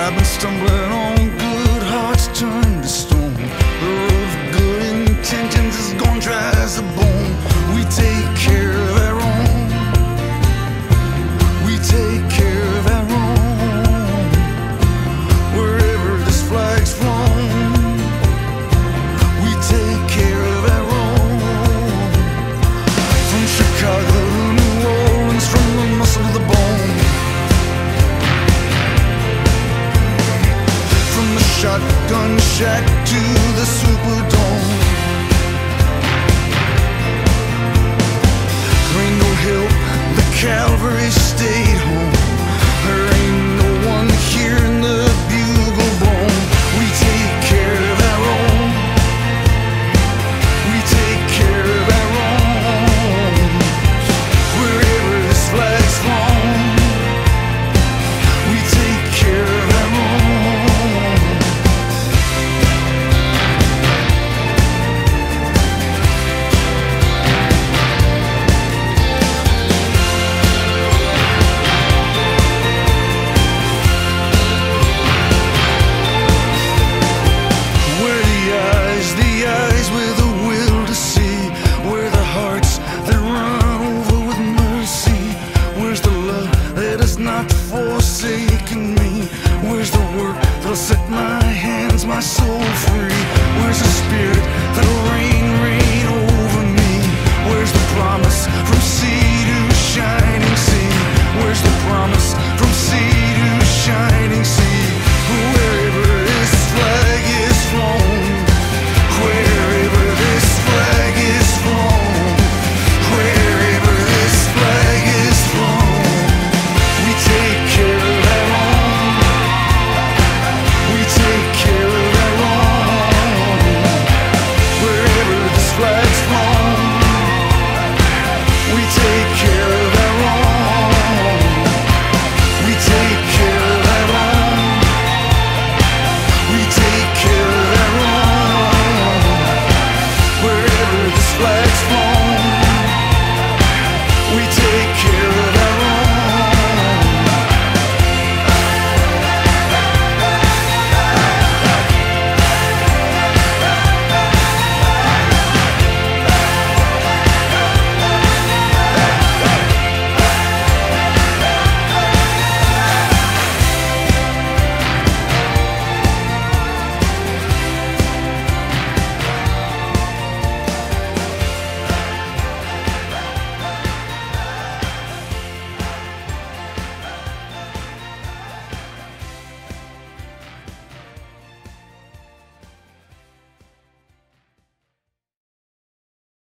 I've been stumbling on good hearts turned to stone. The road of good intentions is gone dry as a bone. We take care of our own. We take care of our own. Wherever this flag's flown, we take care of our own. From Chicago to New Orleans, from the muscle to the bone. From the shotgun shack to the Superdome. There ain't no help, the cavalry stayed home. There ain't no one hearing the bugle blown. We take care of our own. We take care of our own. Wherever this flag's flown, we take care of our own. Where the eyes with a will to see. Where the hearts that run over with mercy. Where's the love that has not forsaken me? Where's the work that'll set my hands, my soul free?